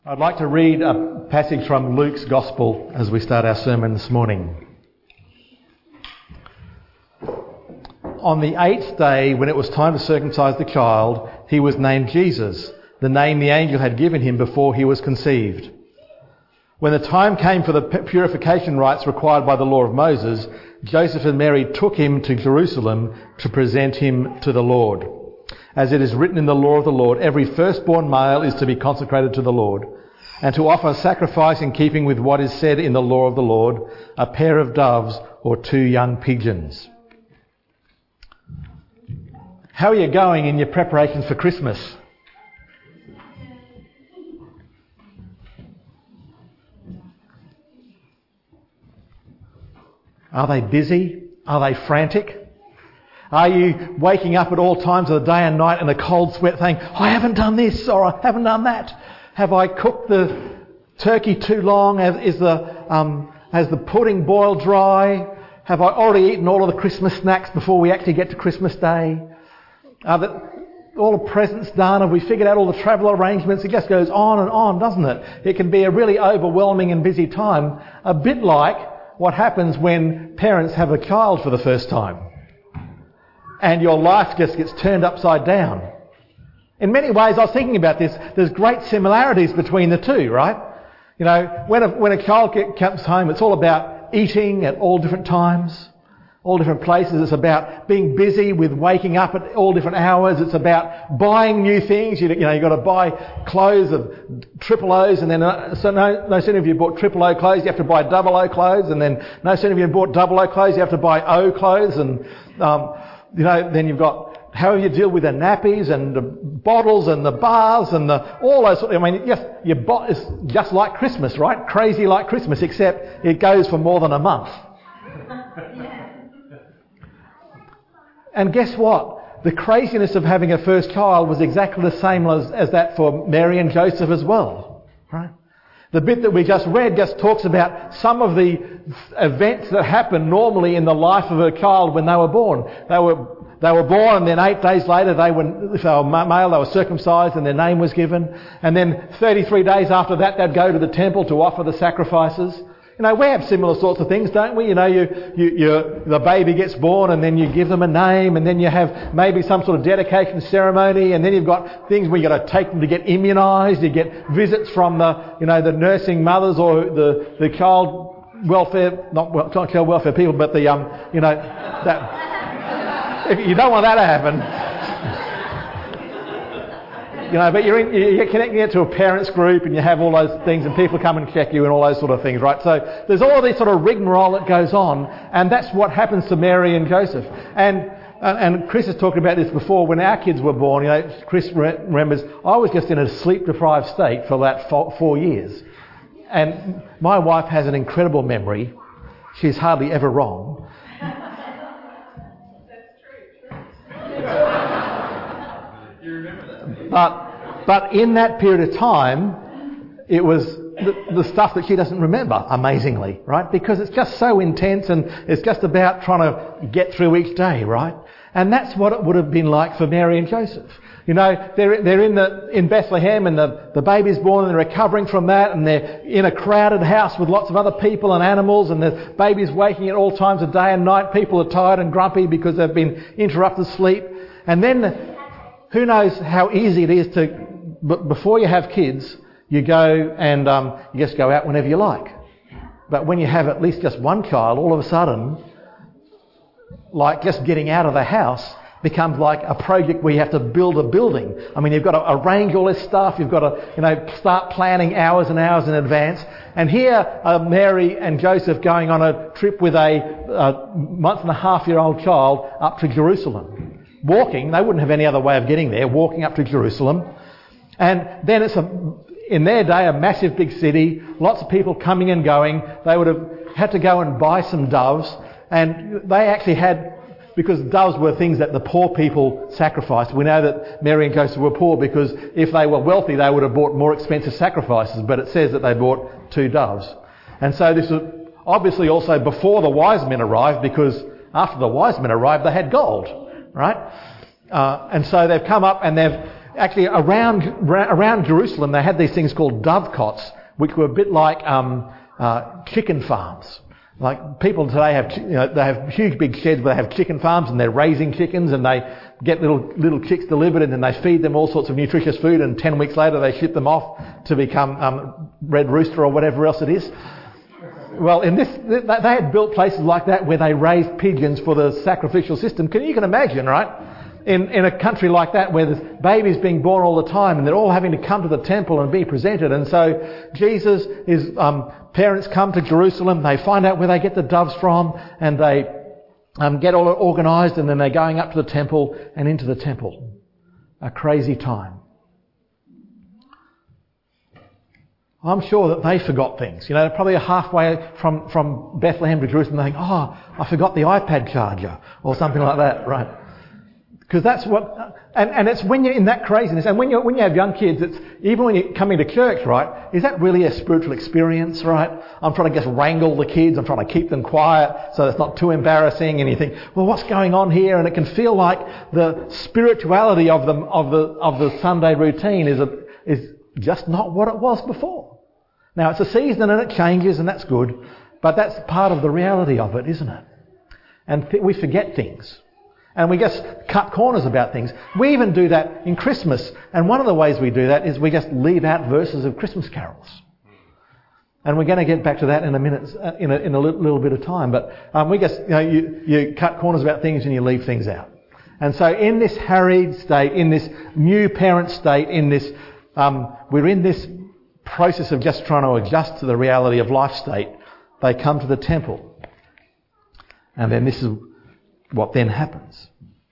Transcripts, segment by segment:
I'd like to read a passage from Luke's Gospel as we start our sermon this morning. On the 8th day, when it was time to circumcise the child, he was named Jesus, the name the angel had given him before he was conceived. When the time came for the purification rites required by the law of Moses, Joseph and Mary took him to Jerusalem to present him to the Lord. As it is written in the law of the Lord, every firstborn male is to be consecrated to the Lord, and to offer sacrifice in keeping with what is said in the law of the Lord, a pair of doves or 2 young pigeons. How are you going in your preparations for Christmas? Are they busy? Are they frantic? Are you waking up at all times of the day and night in a cold sweat saying, I haven't done this or I haven't done that? Have I cooked the turkey too long? Has the pudding boiled dry? Have I already eaten all of the Christmas snacks before we actually get to Christmas Day? Are all the presents done? Have we figured out all the travel arrangements? It just goes on and on, doesn't it? It can be a really overwhelming and busy time, a bit like what happens when parents have a child for the first time. And your life just gets turned upside down. In many ways, I was thinking about this, there's great similarities between the two, right? You know, when a child comes home, it's all about eating at all different times, all different places. It's about being busy with waking up at all different hours. It's about buying new things. You've got to buy clothes of triple O's, and then no sooner have you bought triple O clothes, you have to buy double O clothes, and then no sooner have you bought double O clothes, you have to buy O clothes, and then you've got how you deal with the nappies and the bottles and the baths and all those. It's just like Christmas, right? Crazy like Christmas, except it goes for more than a month. And guess what? The craziness of having a first child was exactly the same as that for Mary and Joseph as well, right? The bit that we just read just talks about some of the events that happen normally in the life of a child when they were born. They were born, and then 8 days later, if they were male, they were circumcised and their name was given. And then 33 days after that, they'd go to the temple to offer the sacrifices. You know, we have similar sorts of things, don't we? You know, the baby gets born, and then you give them a name, and then you have maybe some sort of dedication ceremony, and then you've got things where you've got to take them to get immunised. You get visits from the nursing mothers or the child welfare, not child welfare people, but that. You don't want that to happen. But you're connecting it to a parents group, and you have all those things, and people come and check you and all those sort of things, right? So there's all this sort of rigmarole that goes on, and that's what happens to Mary and Joseph. And Chris has talked about this before. When our kids were born, Chris remembers, I was just in a sleep-deprived state for about 4 years. And my wife has an incredible memory. She's hardly ever wrong. But in that period of time, it was the stuff that she doesn't remember, amazingly, right? Because it's just so intense, and it's just about trying to get through each day, right? And that's what it would have been like for Mary and Joseph. You know, they're in Bethlehem, and the baby's born, and they're recovering from that, and they're in a crowded house with lots of other people and animals, and the baby's waking at all times of day and night. People are tired and grumpy because they've been interrupted sleep. And then who knows how easy it is before you have kids, you go and you just go out whenever you like. But when you have at least just one child, all of a sudden, like just getting out of the house becomes like a project where you have to build a building. I mean, you've got to arrange all this stuff. You've got to, start planning hours and hours in advance. And here are Mary and Joseph going on a trip with a month-and-a-half-year-old child up to Jerusalem. Walking, they wouldn't have any other way of getting there, walking up to Jerusalem. And then it's in their day, a massive big city, lots of people coming and going. They would have had to go and buy some doves. And they actually had, because doves were things that the poor people sacrificed. We know that Mary and Joseph were poor because if they were wealthy, they would have bought more expensive sacrifices. But it says that they bought 2 doves. And so this was obviously also before the wise men arrived, because after the wise men arrived, they had gold. Right? And so they've come up and Actually, around Jerusalem, they had these things called dovecots, which were a bit like chicken farms. Like people today have, they have huge big sheds where they have chicken farms and they're raising chickens and they get little chicks delivered and then they feed them all sorts of nutritious food and 10 weeks later they ship them off to become red rooster or whatever else it is. Well, they had built places like that where they raised pigeons for the sacrificial system. You can imagine, right? In a country like that where there's babies being born all the time and they're all having to come to the temple and be presented. And so Jesus, his parents come to Jerusalem, they find out where they get the doves from and they get all organised and then they're going up to the temple and into the temple. A crazy time. I'm sure that they forgot things. They're probably halfway from Bethlehem to Jerusalem. They think, I forgot the iPad charger or something like that, right? Because that's what, and it's when you're in that craziness, and when you have young kids, it's even when you're coming to church, right? Is that really a spiritual experience, right? I'm trying to just wrangle the kids, I'm trying to keep them quiet so it's not too embarrassing, and you think, well, what's going on here? And it can feel like the spirituality of the Sunday routine is just not what it was before. Now it's a season and it changes, and that's good, but that's part of the reality of it, isn't it? And we forget things. And we just cut corners about things. We even do that in Christmas. And one of the ways we do that is we just leave out verses of Christmas carols. And we're going to get back to that in a minute, in a little bit of time. But we just, you cut corners about things and you leave things out. And so in this harried state, in this new parent state, we're in this process of just trying to adjust to the reality of life state. They come to the temple. And then this is what then happens.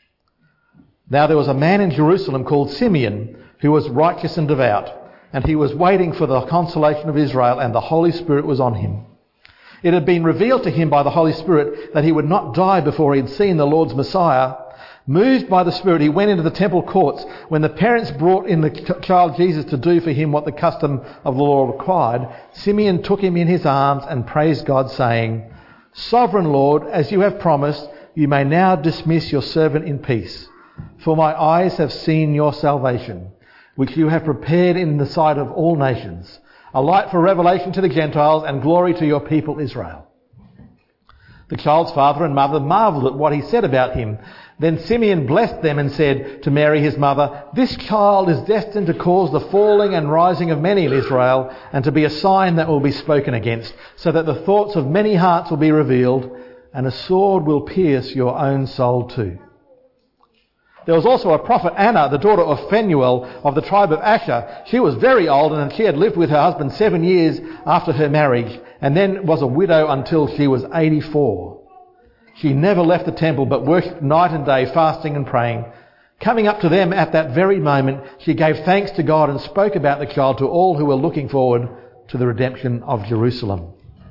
Now there was a man in Jerusalem called Simeon who was righteous and devout, and he was waiting for the consolation of Israel, and the Holy Spirit was on him. It had been revealed to him by the Holy Spirit that he would not die before he had seen the Lord's Messiah. Moved by the Spirit, he went into the temple courts. When the parents brought in the child Jesus to do for him what the custom of the law required, Simeon took him in his arms and praised God, saying, Sovereign Lord, as you have promised, you may now dismiss your servant in peace. For my eyes have seen your salvation, which you have prepared in the sight of all nations, a light for revelation to the Gentiles and glory to your people Israel. The child's father and mother marvelled at what he said about him. Then Simeon blessed them and said to Mary his mother, This child is destined to cause the falling and rising of many in Israel, and to be a sign that will be spoken against, so that the thoughts of many hearts will be revealed, and a sword will pierce your own soul too. There was also a prophet, Anna, the daughter of Phanuel of the tribe of Asher. She was very old, and she had lived with her husband 7 years after her marriage, and then was a widow until she was 84. She never left the temple, but worshipped night and day, fasting and praying. Coming up to them at that very moment, she gave thanks to God and spoke about the child to all who were looking forward to the redemption of Jerusalem.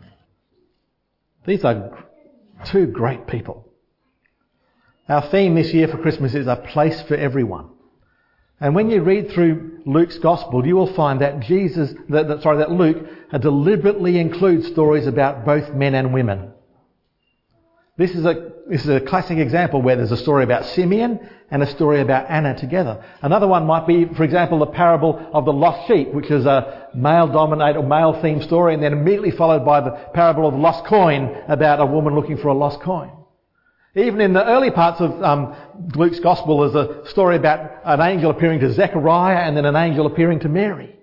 These are two great people. Our theme this year for Christmas is a place for everyone. And when you read through Luke's Gospel, you will find that that Luke deliberately includes stories about both men and women. This is a classic example where there's a story about Simeon and a story about Anna together. Another one might be, for example, the parable of the lost sheep, which is a male-dominated or male-themed story, and then immediately followed by the parable of the lost coin, about a woman looking for a lost coin. Even in the early parts of Luke's Gospel, there's a story about an angel appearing to Zechariah and then an angel appearing to Mary.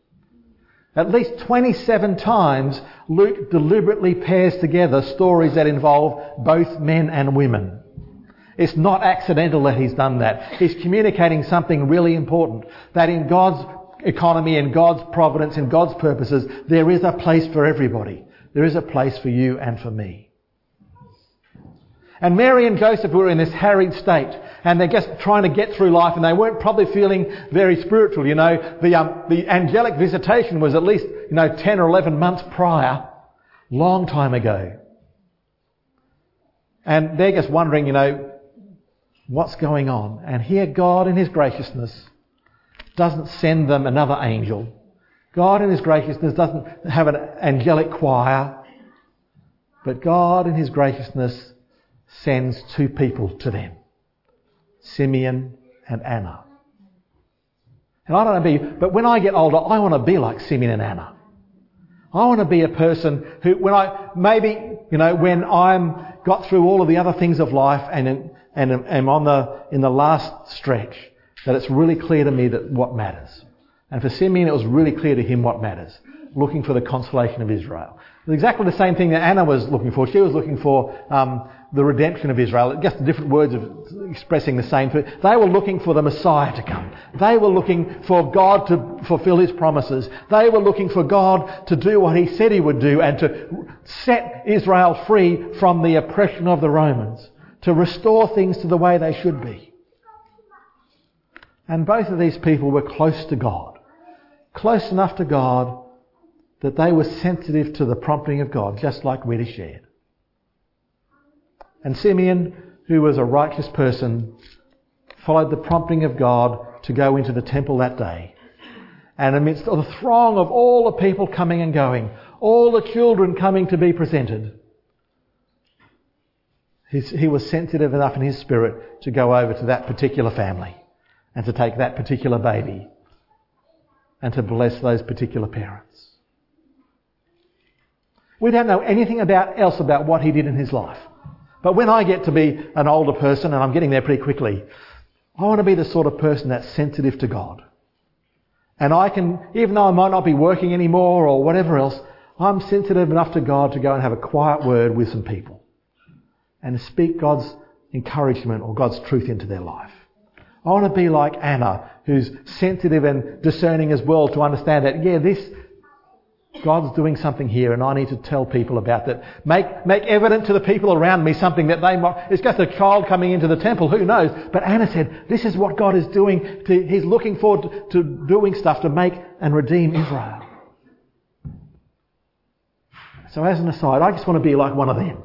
At least 27 times, Luke deliberately pairs together stories that involve both men and women. It's not accidental that he's done that. He's communicating something really important, that in God's economy, in God's providence, in God's purposes, there is a place for everybody. There is a place for you and for me. And Mary and Joseph were in this harried state, and they're just trying to get through life, and they weren't probably feeling very spiritual. The angelic visitation was at least 10 or 11 months prior, long time ago. And they're just wondering, what's going on? And here God in his graciousness doesn't send them another angel. God in his graciousness doesn't have an angelic choir, but God in his graciousness sends two people to them, Simeon and Anna. And I don't know about you, but when I get older, I want to be like Simeon and Anna. I want to be a person who, when I'm got through all of the other things of life and am in the last stretch, that it's really clear to me that what matters. And for Simeon, it was really clear to him what matters, looking for the consolation of Israel. It's exactly the same thing that Anna was looking for. She was looking for the redemption of Israel, just different words of expressing the same thing. They were looking for the Messiah to come. They were looking for God to fulfill his promises. They were looking for God to do what he said he would do and to set Israel free from the oppression of the Romans, to restore things to the way they should be. And both of these people were close to God, close enough to God that they were sensitive to the prompting of God, just like Rita shared. And Simeon, who was a righteous person, followed the prompting of God to go into the temple that day. And amidst the throng of all the people coming and going, all the children coming to be presented, he was sensitive enough in his spirit to go over to that particular family and to take that particular baby and to bless those particular parents. We don't know anything else about what he did in his life. But when I get to be an older person, and I'm getting there pretty quickly, I want to be the sort of person that's sensitive to God. And I can, even though I might not be working anymore or whatever else, I'm sensitive enough to God to go and have a quiet word with some people and to speak God's encouragement or God's truth into their life. I want to be like Anna, who's sensitive and discerning as well to understand that, God's doing something here and I need to tell people about that. Make evident to the people around me something that they might... It's just a child coming into the temple, who knows? But Anna said, this is what God is doing. He's looking forward to doing stuff to make and redeem Israel. So as an aside, I just want to be like one of them.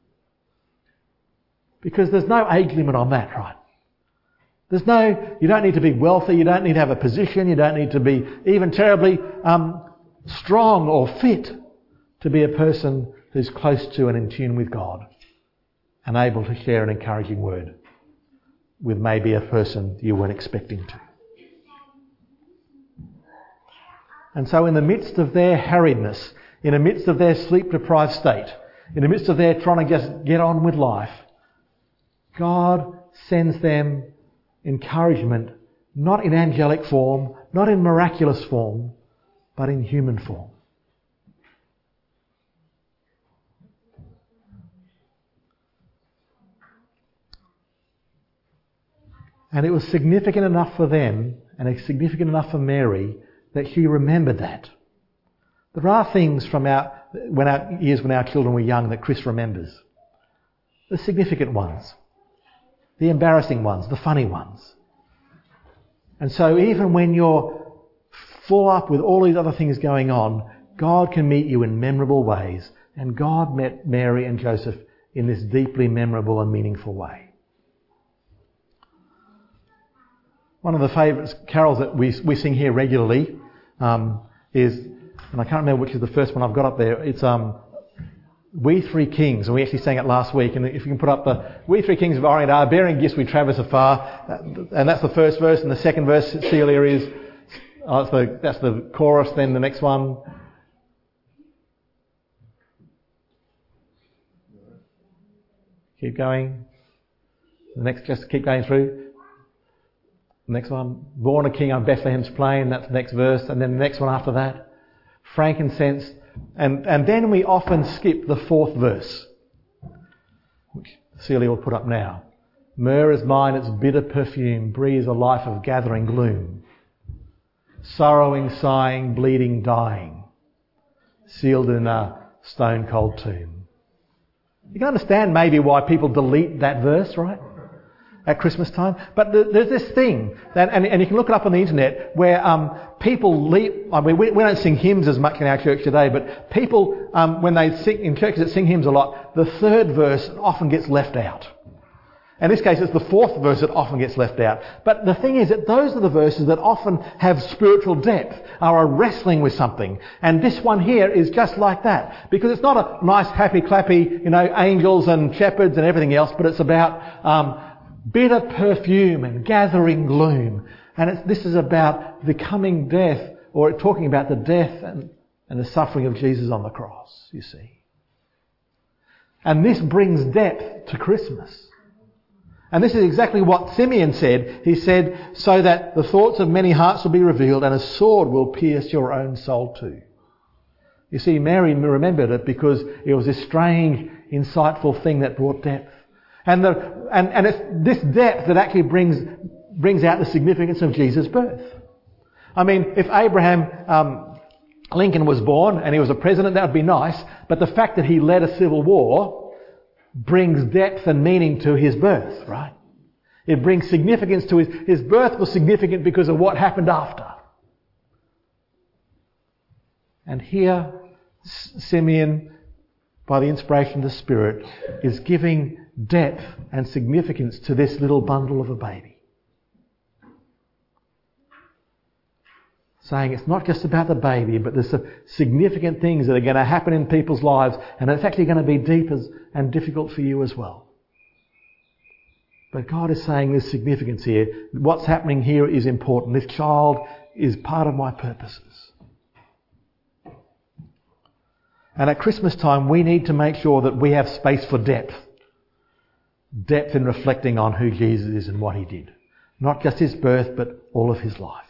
Because there's no age limit on that, right? You don't need to be wealthy, you don't need to have a position, you don't need to be even terribly strong or fit to be a person who's close to and in tune with God and able to share an encouraging word with maybe a person you weren't expecting to. And so in the midst of their harriedness, in the midst of their sleep-deprived state, in the midst of their trying to just get on with life, God sends them encouragement, not in angelic form, not in miraculous form, but in human form. And it was significant enough for them and it's significant enough for Mary that she remembered that. There are things from when our children were young that Chris remembers. The significant ones, the embarrassing ones, the funny ones. And so even when you're full up with all these other things going on, God can meet you in memorable ways. And God met Mary and Joseph in this deeply memorable and meaningful way. One of the favourite carols that we sing here regularly is, and I can't remember which is the first one I've got up there, it's We Three Kings, and we actually sang it last week, and if you can put up the We Three Kings of Orient are bearing gifts we traverse afar, and that's the first verse, and the second verse, Celia, is that's the chorus, then the next one. Keep going. The next, just keep going through. The next one, born a king on Bethlehem's plain, that's the next verse, and then the next one after that, frankincense, and then we often skip the fourth verse, which Celia will put up now. Myrrh is mine, its bitter perfume breathes a life of gathering gloom. Sorrowing, sighing, bleeding, dying, sealed in a stone-cold tomb. You can understand maybe why people delete that verse, right? At Christmas time. But there's this thing, and you can look it up on the internet, where people leave... I mean, we don't sing hymns as much in our church today, but people, when they sing, in churches that sing hymns a lot, the third verse often gets left out. In this case, it's the fourth verse that often gets left out. But the thing is that those are the verses that often have spiritual depth, are wrestling with something. And this one here is just like that. Because it's not a nice, happy, clappy, angels and shepherds and everything else, but it's about bitter perfume and gathering gloom. And this is about the coming death, or talking about the death and the suffering of Jesus on the cross, you see. And this brings depth to Christmas. And this is exactly what Simeon said. He said, so that the thoughts of many hearts will be revealed and a sword will pierce your own soul too. You see, Mary remembered it because it was this strange, insightful thing that brought depth. And it's this depth that actually brings out the significance of Jesus' birth. I mean, if Abraham Lincoln was born and he was a president, that would be nice. But the fact that he led a civil war brings depth and meaning to his birth, right? It brings significance to his birth was significant because of what happened after. And here, Simeon, by the inspiration of the Spirit, is giving depth and significance to this little bundle of a baby. Saying it's not just about the baby, but there's some significant things that are going to happen in people's lives, and it's actually going to be deep and difficult for you as well. But God is saying there's significance here. What's happening here is important. This child is part of my purposes. And at Christmas time, we need to make sure that we have space for depth. Depth in reflecting on who Jesus is and what he did. Not just his birth, but all of his life.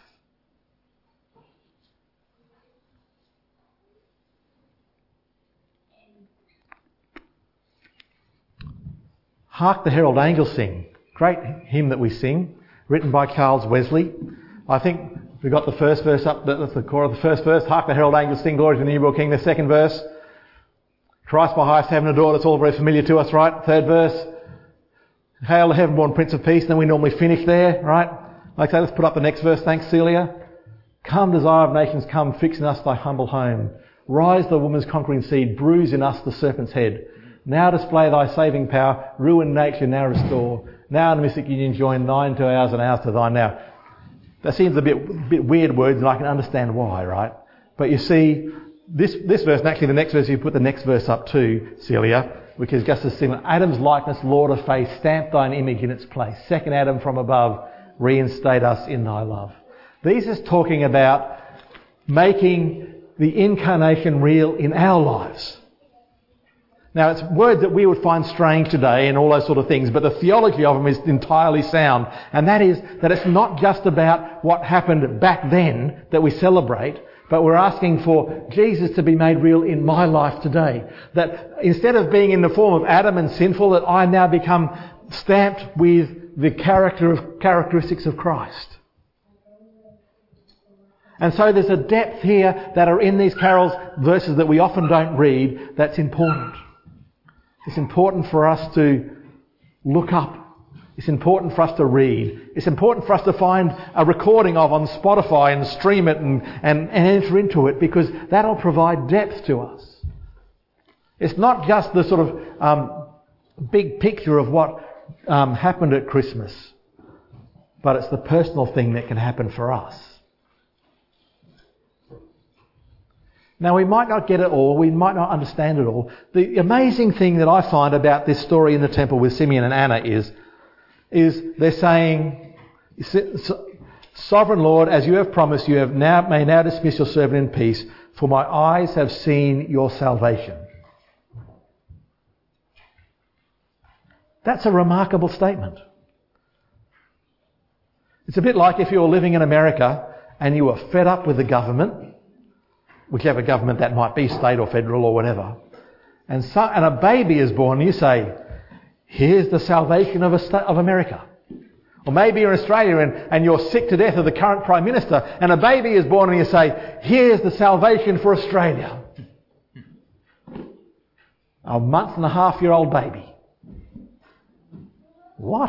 Hark the Herald Angels Sing. Great hymn that we sing, written by Charles Wesley. I think we got the first verse up, that's the core of the first verse. Hark the Herald Angels Sing, glory to the newborn King. The second verse, Christ by highest heaven adored. It's all very familiar to us, right? Third verse, hail the heaven-born Prince of Peace. Then we normally finish there, right? Like I say, let's put up the next verse. Thanks, Celia. Come, desire of nations, come, fix in us thy humble home. Rise the woman's conquering seed, bruise in us the serpent's head. Now display thy saving power, ruin nature, now restore. Now in the mystic union join thine to ours and ours to thine. Now, that seems a bit weird words, and I can understand why, right? But you see, this verse, and actually the next verse, you put the next verse up too, Celia, which is just as similar. Adam's likeness, Lord of faith, stamp thine image in its place. Second Adam from above, reinstate us in thy love. These is talking about making the incarnation real in our lives. Now, it's words that we would find strange today and all those sort of things, but the theology of them is entirely sound. And that is that it's not just about what happened back then that we celebrate, but we're asking for Jesus to be made real in my life today. That instead of being in the form of Adam and sinful, that I now become stamped with the characteristics of Christ. And so there's a depth here that are in these carols, verses that we often don't read, that's important. It's important for us to look up. It's important for us to read. It's important for us to find a recording of on Spotify and stream it and enter into it, because that'll provide depth to us. It's not just the sort of big picture of what happened at Christmas, but it's the personal thing that can happen for us. Now, we might not get it all, we might not understand it all. The amazing thing that I find about this story in the temple with Simeon and Anna is they're saying, Sovereign Lord, as you have promised, you may now dismiss your servant in peace, for my eyes have seen your salvation. That's a remarkable statement. It's a bit like if you were living in America and you were fed up with the government, whichever government that might be, state or federal or whatever, and a baby is born, and you say, here's the salvation of America. Or maybe you're in Australia and you're sick to death of the current Prime Minister, and a baby is born and you say, here's the salvation for Australia. A month-and-a-half-year-old baby. What?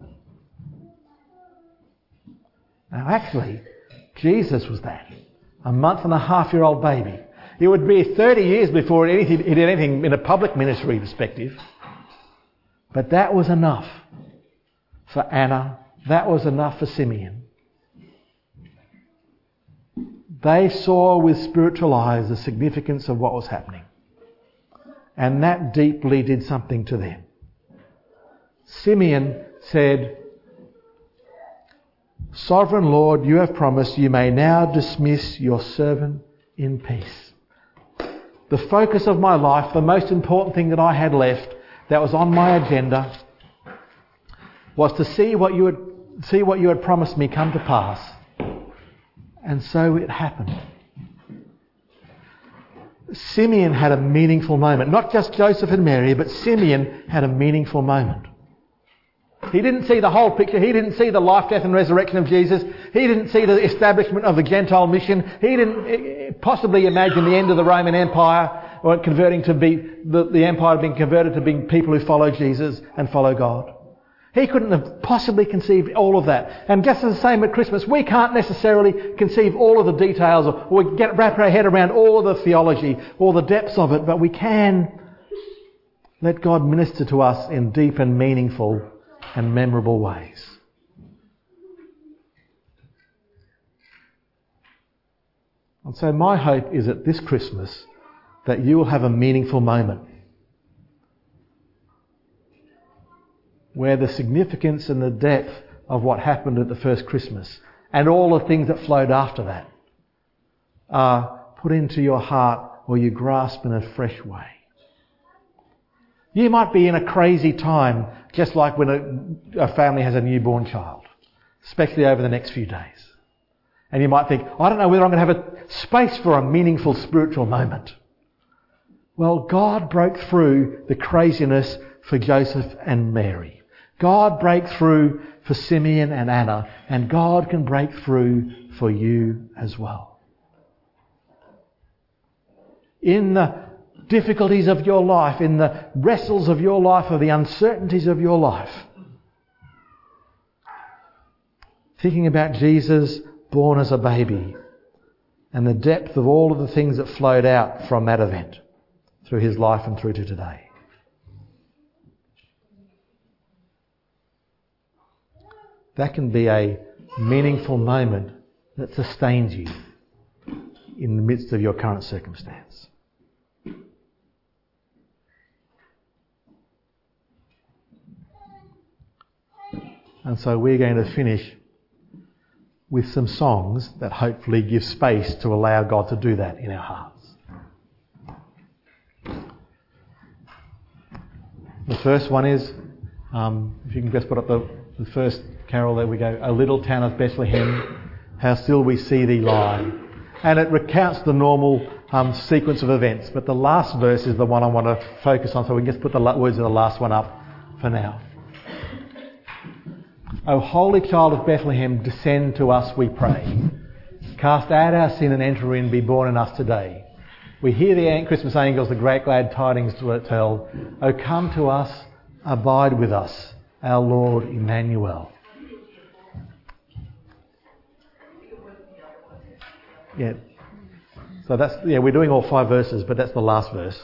Now actually, Jesus was that. A month-and-a-half-year-old baby. It would be 30 years before he did anything in a public ministry perspective. But that was enough for Anna. That was enough for Simeon. They saw with spiritual eyes the significance of what was happening. And that deeply did something to them. Simeon said, Sovereign Lord, you have promised you may now dismiss your servant in peace. The focus of my life, the most important thing that I had left that was on my agenda, was to see what you had promised me come to pass. And so it happened. Simeon had a meaningful moment. Not just Joseph and Mary, but Simeon had a meaningful moment. He didn't see the whole picture. He didn't see the life, death and resurrection of Jesus. He didn't see the establishment of the Gentile mission. He didn't possibly imagine the end of the Roman Empire, or converting to be the empire being converted to being people who follow Jesus and follow God. He couldn't have possibly conceived all of that. And just the same at Christmas, we can't necessarily conceive all of the details or wrap our head around all of the theology or the depths of it, but we can let God minister to us in deep and meaningful and memorable ways. And so my hope is that this Christmas that you will have a meaningful moment where the significance and the depth of what happened at the first Christmas and all the things that flowed after that are put into your heart or you grasp in a fresh way. You might be in a crazy time, just like when a family has a newborn child, especially over the next few days. And you might think, I don't know whether I'm going to have a space for a meaningful spiritual moment. Well, God broke through the craziness for Joseph and Mary. God broke through for Simeon and Anna, and God can break through for you as well. In the difficulties of your life, in the wrestles of your life, or the uncertainties of your life, thinking about Jesus born as a baby and the depth of all of the things that flowed out from that event through his life and through to today. That can be a meaningful moment that sustains you in the midst of your current circumstance. And so we're going to finish with some songs that hopefully give space to allow God to do that in our hearts. The first one is, if you can just put up the first carol there we go, O little town of Bethlehem, how still we see thee lie. And it recounts the normal sequence of events, but the last verse is the one I want to focus on, so we can just put the words of the last one up for now. O holy child of Bethlehem, descend to us, we pray. Cast out our sin and enter in, be born in us today. We hear the Christmas angels, the great glad tidings to tell. O come to us, abide with us, our Lord Emmanuel. Yeah. So we're doing all 5 verses, but that's the last verse.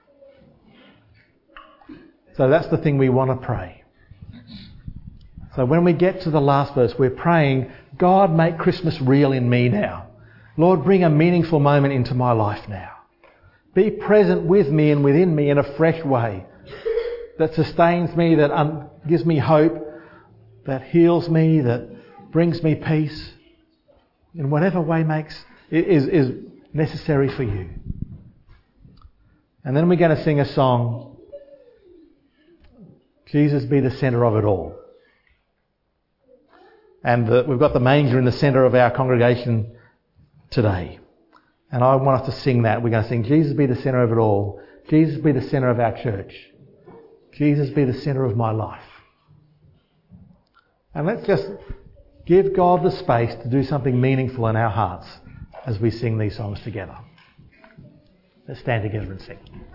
So that's the thing we want to pray. So when we get to the last verse, we're praying, God, make Christmas real in me now. Lord, bring a meaningful moment into my life now. Be present with me and within me in a fresh way that sustains me, that gives me hope, that heals me, that brings me peace in whatever way is necessary for you. And then we're going to sing a song, Jesus be the centre of it all. And we've got the manger in the centre of our congregation today. And I want us to sing that. We're going to sing, Jesus be the centre of it all. Jesus be the centre of our church. Jesus be the centre of my life. And let's just give God the space to do something meaningful in our hearts as we sing these songs together. Let's stand together and sing.